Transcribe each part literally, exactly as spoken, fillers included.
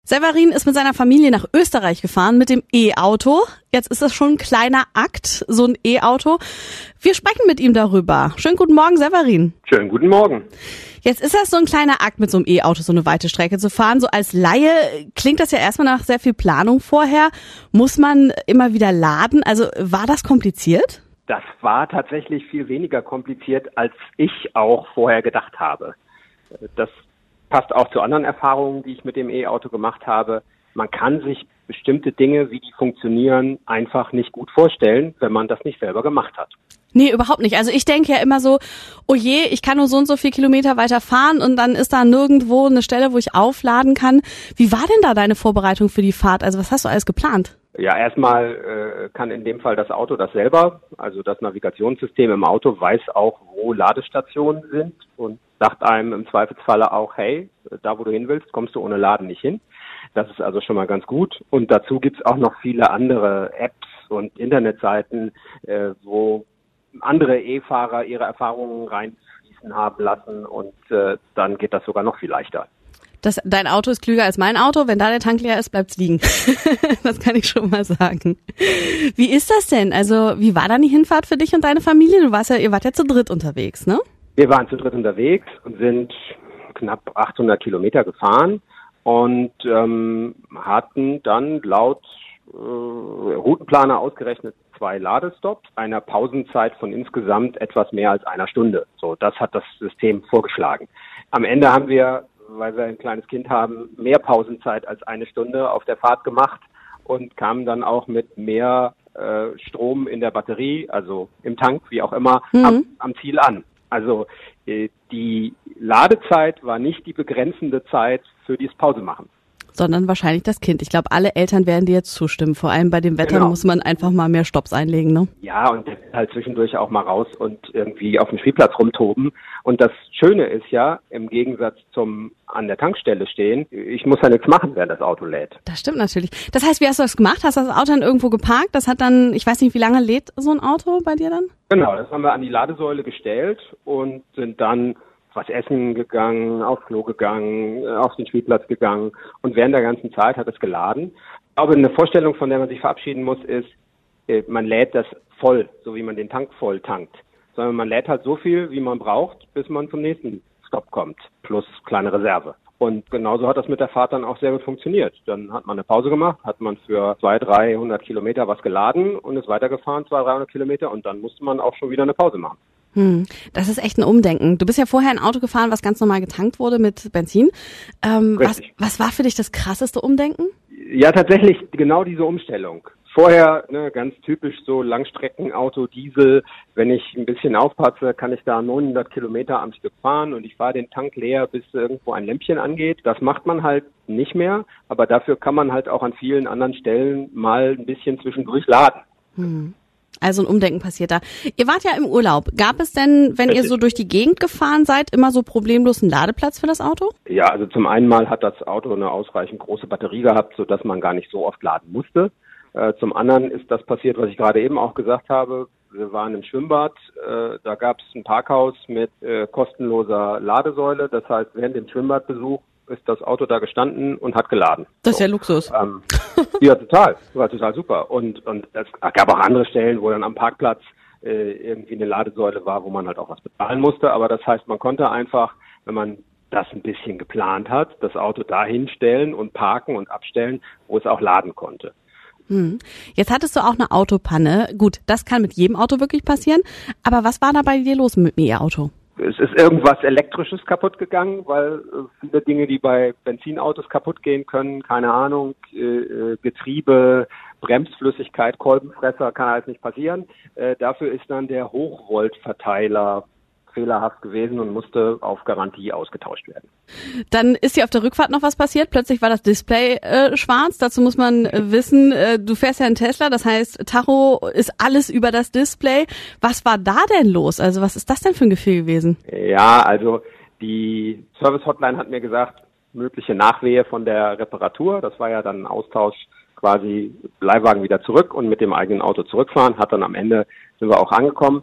Severin ist mit seiner Familie nach Österreich gefahren mit dem E-Auto. Jetzt ist das schon ein kleiner Akt, so ein E-Auto. Wir sprechen mit ihm darüber. Schönen guten Morgen, Severin. Schönen guten Morgen. Jetzt ist das so ein kleiner Akt, mit so einem E-Auto so eine weite Strecke zu fahren. So als Laie klingt das ja erstmal nach sehr viel Planung vorher. Muss man immer wieder laden? Also war das kompliziert? Das war tatsächlich viel weniger kompliziert, als ich auch vorher gedacht habe. Das passt auch zu anderen Erfahrungen, die ich mit dem E-Auto gemacht habe. Man kann sich bestimmte Dinge, wie die funktionieren, einfach nicht gut vorstellen, wenn man das nicht selber gemacht hat. Nee, überhaupt nicht. Also ich denke ja immer so, oh je, ich kann nur so und so viel Kilometer weiter fahren und dann ist da nirgendwo eine Stelle, wo ich aufladen kann. Wie war denn da deine Vorbereitung für die Fahrt? Also was hast du alles geplant? Ja, erstmal äh, kann in dem Fall das Auto das selber, also das Navigationssystem im Auto weiß auch, wo Ladestationen sind und sagt einem im Zweifelsfalle auch, hey, da wo du hin willst, kommst du ohne Laden nicht hin. Das ist also schon mal ganz gut. Und dazu gibt's auch noch viele andere Apps und Internetseiten, äh, wo andere E-Fahrer ihre Erfahrungen reinfließen haben lassen und äh, dann geht das sogar noch viel leichter. Das, dein Auto ist klüger als mein Auto. Wenn da der Tank leer ist, bleibt's liegen. Das kann ich schon mal sagen. Wie ist das denn? Also, wie war dann die Hinfahrt für dich und deine Familie? Du warst ja, ihr wart ja zu dritt unterwegs, ne? Wir waren zu dritt unterwegs und sind knapp achthundert Kilometer gefahren und ähm, hatten dann laut äh, Routenplaner ausgerechnet zwei Ladestops, einer Pausenzeit von insgesamt etwas mehr als einer Stunde. So, das hat das System vorgeschlagen. Am Ende haben wir, weil wir ein kleines Kind haben, mehr Pausenzeit als eine Stunde auf der Fahrt gemacht und kamen dann auch mit mehr äh, Strom in der Batterie, also im Tank, wie auch immer, mhm. am, am Ziel an. Also äh, die Ladezeit war nicht die begrenzende Zeit für dieses Pausemachen. Sondern wahrscheinlich das Kind. Ich glaube, alle Eltern werden dir jetzt zustimmen. Vor allem bei dem Wetter genau. muss man einfach mal mehr Stopps einlegen, ne? Ja, und halt zwischendurch auch mal raus und irgendwie auf dem Spielplatz rumtoben. Und das Schöne ist ja, im Gegensatz zum an der Tankstelle stehen, ich muss ja nichts machen, während das Auto lädt. Das stimmt natürlich. Das heißt, wie hast du das gemacht? Hast du das Auto dann irgendwo geparkt? Das hat dann, ich weiß nicht, wie lange lädt so ein Auto bei dir dann? Genau, das haben wir an die Ladesäule gestellt und sind dann was essen gegangen, aufs Klo gegangen, auf den Spielplatz gegangen und während der ganzen Zeit hat es geladen. Aber eine Vorstellung, von der man sich verabschieden muss, ist, man lädt das voll, so wie man den Tank voll tankt. Sondern man lädt halt so viel, wie man braucht, bis man zum nächsten Stopp kommt, plus kleine Reserve. Und genauso hat das mit der Fahrt dann auch sehr gut funktioniert. Dann hat man eine Pause gemacht, hat man für zweihundert, dreihundert Kilometer was geladen und ist weitergefahren, zweihundert, dreihundert Kilometer und dann musste man auch schon wieder eine Pause machen. Hm, das ist echt ein Umdenken. Du bist ja vorher ein Auto gefahren, was ganz normal getankt wurde mit Benzin. Ähm, was, was war für dich das krasseste Umdenken? Ja, tatsächlich genau diese Umstellung. Vorher ne, ganz typisch so Langstreckenauto, Diesel. Wenn ich ein bisschen aufpasse, kann ich da neunhundert Kilometer am Stück fahren und ich fahre den Tank leer, bis irgendwo ein Lämpchen angeht. Das macht man halt nicht mehr, aber dafür kann man halt auch an vielen anderen Stellen mal ein bisschen zwischendurch laden. Hm. Also ein Umdenken passiert da. Ihr wart ja im Urlaub. Gab es denn, wenn ihr so durch die Gegend gefahren seid, immer so problemlos einen Ladeplatz für das Auto? Ja, also zum einen mal hat das Auto eine ausreichend große Batterie gehabt, sodass man gar nicht so oft laden musste. Äh, zum anderen ist das passiert, was ich gerade eben auch gesagt habe. Wir waren im Schwimmbad, äh, da gab es ein Parkhaus mit äh, kostenloser Ladesäule. Das heißt, während dem Schwimmbadbesuch ist das Auto da gestanden und hat geladen. Das ist so. Ja Luxus. Ähm, ja, total. War total super. Und und es gab auch andere Stellen, wo dann am Parkplatz äh, irgendwie eine Ladesäule war, wo man halt auch was bezahlen musste. Aber das heißt, man konnte einfach, wenn man das ein bisschen geplant hat, das Auto dahin stellen und parken und abstellen, wo es auch laden konnte. Hm. Jetzt hattest du auch eine Autopanne. Gut, das kann mit jedem Auto wirklich passieren. Aber was war da bei dir los mit dem E-Auto? Es ist irgendwas Elektrisches kaputt gegangen, weil äh, viele Dinge, die bei Benzinautos kaputt gehen können, keine Ahnung, äh, Getriebe, Bremsflüssigkeit, Kolbenfresser, kann halt nicht passieren. Äh, dafür ist dann der Hochvoltverteiler fehlerhaft gewesen und musste auf Garantie ausgetauscht werden. Dann ist hier auf der Rückfahrt noch was passiert. Plötzlich war das Display äh, schwarz. Dazu muss man äh, wissen, äh, du fährst ja einen Tesla, das heißt, Tacho ist alles über das Display. Was war da denn los? Also was ist das denn für ein Gefühl gewesen? Ja, also die Service-Hotline hat mir gesagt, mögliche Nachwehe von der Reparatur. Das war ja dann ein Austausch, quasi Leihwagen wieder zurück und mit dem eigenen Auto zurückfahren. Hat dann am Ende, sind wir auch angekommen.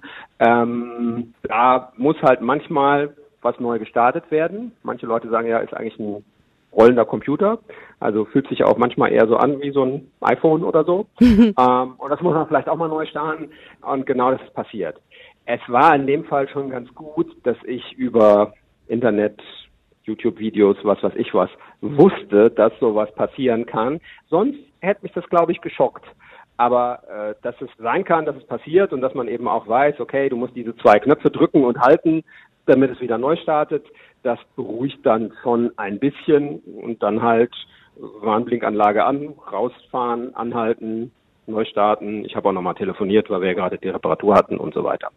Ähm, da muss halt manchmal was neu gestartet werden. Manche Leute sagen ja, ist eigentlich ein rollender Computer. Also fühlt sich auch manchmal eher so an wie so ein iPhone oder so. ähm, und das muss man vielleicht auch mal neu starten. Und genau das ist passiert. Es war in dem Fall schon ganz gut, dass ich über Internet, YouTube-Videos, was weiß ich was, wusste, dass sowas passieren kann. Sonst hätte mich das, glaube ich, geschockt. Aber äh, dass es sein kann, dass es passiert und dass man eben auch weiß, okay, du musst diese zwei Knöpfe drücken und halten, damit es wieder neu startet, das beruhigt dann schon ein bisschen. Und dann halt Warnblinkanlage an, rausfahren, anhalten, neu starten. Ich habe auch nochmal telefoniert, weil wir ja gerade die Reparatur hatten und so weiter.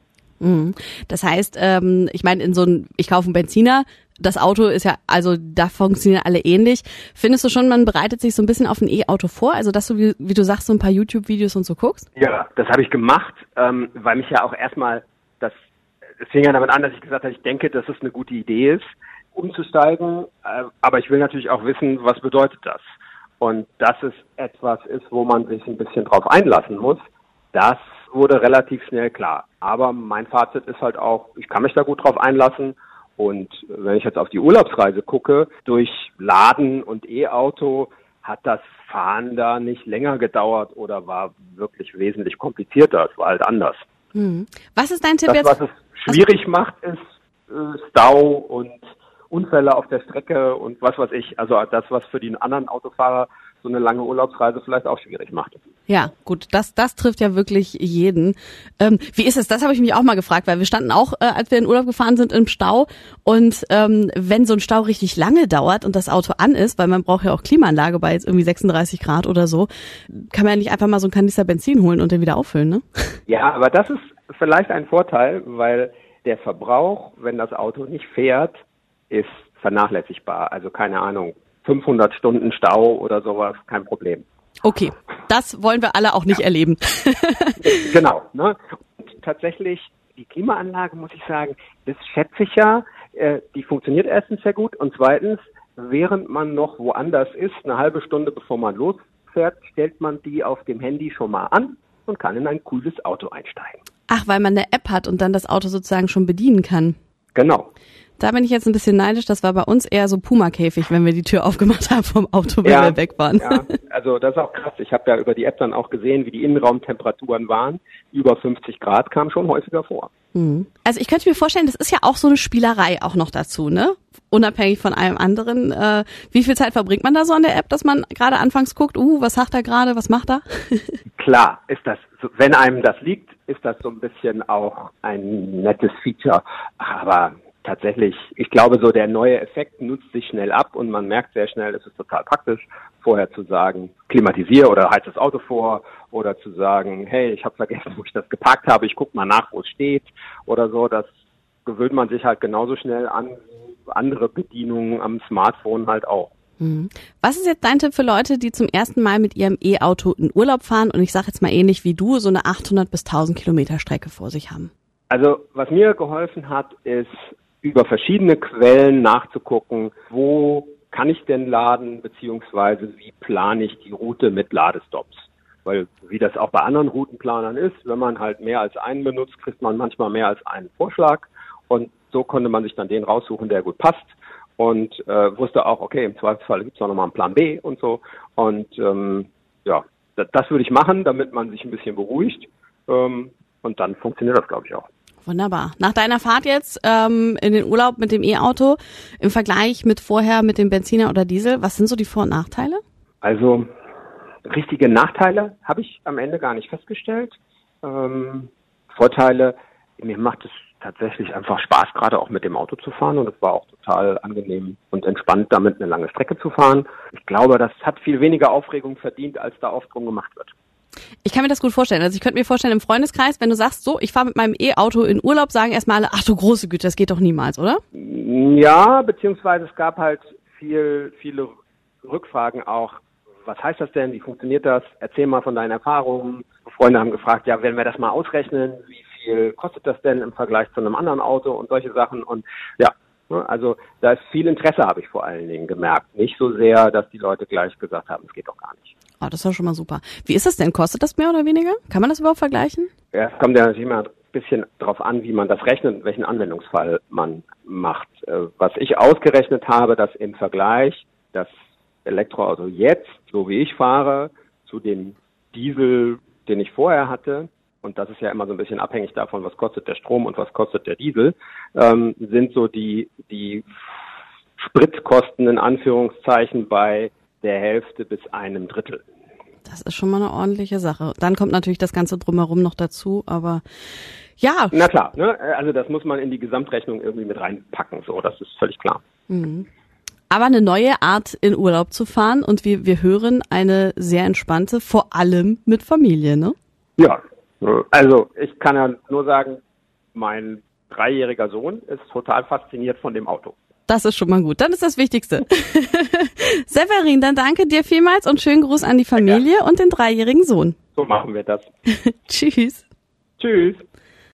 Das heißt, ähm, ich meine, in so ein, ich kaufe einen Benziner, das Auto ist ja, also da funktionieren alle ähnlich. Findest du schon, man bereitet sich so ein bisschen auf ein E-Auto vor? Also dass du, wie, wie du sagst, so ein paar YouTube-Videos und so guckst? Ja, das habe ich gemacht, ähm, weil mich ja auch erstmal, das, es fing ja damit an, dass ich gesagt habe, ich denke, dass es eine gute Idee ist, umzusteigen. Äh, aber ich will natürlich auch wissen, was bedeutet das? Und dass es etwas ist, wo man sich ein bisschen drauf einlassen muss, das wurde relativ schnell klar. Aber mein Fazit ist halt auch, ich kann mich da gut drauf einlassen. Und wenn ich jetzt auf die Urlaubsreise gucke, durch Laden und E-Auto hat das Fahren da nicht länger gedauert oder war wirklich wesentlich komplizierter. Es war halt anders. Hm. Was ist dein Tipp das, jetzt? Was es schwierig was? macht, ist äh, Stau und Unfälle auf der Strecke und was weiß ich. Also das, was für die anderen Autofahrer so eine lange Urlaubsreise vielleicht auch schwierig macht. Ja, gut, das das trifft ja wirklich jeden. Ähm, wie ist es? Das habe ich mich auch mal gefragt, weil wir standen auch, äh, als wir in Urlaub gefahren sind, im Stau. Und ähm, wenn so ein Stau richtig lange dauert und das Auto an ist, weil man braucht ja auch Klimaanlage bei jetzt irgendwie sechsunddreißig Grad oder so, kann man ja nicht einfach mal so einen Kanister Benzin holen und den wieder auffüllen, ne? Ja, aber das ist vielleicht ein Vorteil, weil der Verbrauch, wenn das Auto nicht fährt, ist vernachlässigbar. Also keine Ahnung, fünfhundert Stunden Stau oder sowas, kein Problem. Okay, das wollen wir alle auch nicht ja. erleben. Genau. Ne? Und tatsächlich, die Klimaanlage, muss ich sagen, das schätze ich ja, äh, die funktioniert erstens sehr gut und zweitens, während man noch woanders ist, eine halbe Stunde bevor man losfährt, stellt man die auf dem Handy schon mal an und kann in ein cooles Auto einsteigen. Ach, weil man eine App hat und dann das Auto sozusagen schon bedienen kann. Genau. Da bin ich jetzt ein bisschen neidisch. Das war bei uns eher so Puma-Käfig, wenn wir die Tür aufgemacht haben vom Auto, wenn ja, wir weg waren. Ja, also das ist auch krass. Ich habe ja über die App dann auch gesehen, wie die Innenraumtemperaturen waren. Über fünfzig Grad kam schon häufiger vor. Mhm. Also ich könnte mir vorstellen, das ist ja auch so eine Spielerei auch noch dazu, ne? Unabhängig von allem anderen. Äh, wie viel Zeit verbringt man da so an der App, dass man gerade anfangs guckt, uh, was sagt er gerade, was macht er? Klar, ist das, wenn einem das liegt, ist das so ein bisschen auch ein nettes Feature. Aber tatsächlich, ich glaube, so der neue Effekt nutzt sich schnell ab und man merkt sehr schnell, es ist total praktisch, vorher zu sagen, klimatisiere oder heiz das Auto vor oder zu sagen, hey, ich habe vergessen, wo ich das geparkt habe, ich gucke mal nach, wo es steht oder so. Das gewöhnt man sich halt genauso schnell an wie andere Bedienungen am Smartphone halt auch. Was ist jetzt dein Tipp für Leute, die zum ersten Mal mit ihrem E-Auto in Urlaub fahren und ich sage jetzt mal ähnlich wie du, so eine achthundert bis tausend Kilometer Strecke vor sich haben? Also was mir geholfen hat, ist über verschiedene Quellen nachzugucken, wo kann ich denn laden, beziehungsweise wie plane ich die Route mit Ladestops. Weil wie das auch bei anderen Routenplanern ist, wenn man halt mehr als einen benutzt, kriegt man manchmal mehr als einen Vorschlag und so konnte man sich dann den raussuchen, der gut passt und äh, wusste auch, okay, im Zweifelsfall gibt es auch nochmal einen Plan B und so und ähm, ja, das, das würde ich machen, damit man sich ein bisschen beruhigt ähm, und dann funktioniert das, glaube ich, auch. Wunderbar. Nach deiner Fahrt jetzt ähm, in den Urlaub mit dem E-Auto, im Vergleich mit vorher mit dem Benziner oder Diesel, was sind so die Vor- und Nachteile? Also richtige Nachteile habe ich am Ende gar nicht festgestellt. Ähm, Vorteile, mir macht es tatsächlich einfach Spaß, gerade auch mit dem Auto zu fahren und es war auch total angenehm und entspannt, damit eine lange Strecke zu fahren. Ich glaube, das hat viel weniger Aufregung verdient, als da oft drum gemacht wird. Ich kann mir das gut vorstellen. Also ich könnte mir vorstellen, im Freundeskreis, wenn du sagst, so, ich fahre mit meinem E-Auto in Urlaub, sagen erstmal alle, ach du große Güte, das geht doch niemals, oder? Ja, beziehungsweise es gab halt viel, viele Rückfragen auch. Was heißt das denn? Wie funktioniert das? Erzähl mal von deinen Erfahrungen. Freunde haben gefragt, ja, wenn wir das mal ausrechnen, wie viel kostet das denn im Vergleich zu einem anderen Auto und solche Sachen. Und ja, also da ist viel Interesse, habe ich vor allen Dingen gemerkt. Nicht so sehr, dass die Leute gleich gesagt haben, es geht doch gar nicht. Oh, das ist doch schon mal super. Wie ist das denn? Kostet das mehr oder weniger? Kann man das überhaupt vergleichen? Ja, es kommt ja natürlich immer ein bisschen drauf an, wie man das rechnet und welchen Anwendungsfall man macht. Was ich ausgerechnet habe, dass im Vergleich das Elektroauto jetzt, so wie ich fahre, zu dem Diesel, den ich vorher hatte, und das ist ja immer so ein bisschen abhängig davon, was kostet der Strom und was kostet der Diesel, ähm, sind so die, die Spritkosten in Anführungszeichen bei der Hälfte bis einem Drittel. Das ist schon mal eine ordentliche Sache. Dann kommt natürlich das Ganze drumherum noch dazu, aber ja. Na klar, ne? Also das muss man in die Gesamtrechnung irgendwie mit reinpacken, so, das ist völlig klar. Mhm. Aber eine neue Art in Urlaub zu fahren und wir, wir hören eine sehr entspannte, vor allem mit Familie, ne? Ja, also ich kann ja nur sagen, mein dreijähriger Sohn ist total fasziniert von dem Auto. Das ist schon mal gut. Dann ist das Wichtigste. Severin, dann danke dir vielmals und schönen Gruß an die Familie und den dreijährigen Sohn. So machen wir das. Tschüss. Tschüss.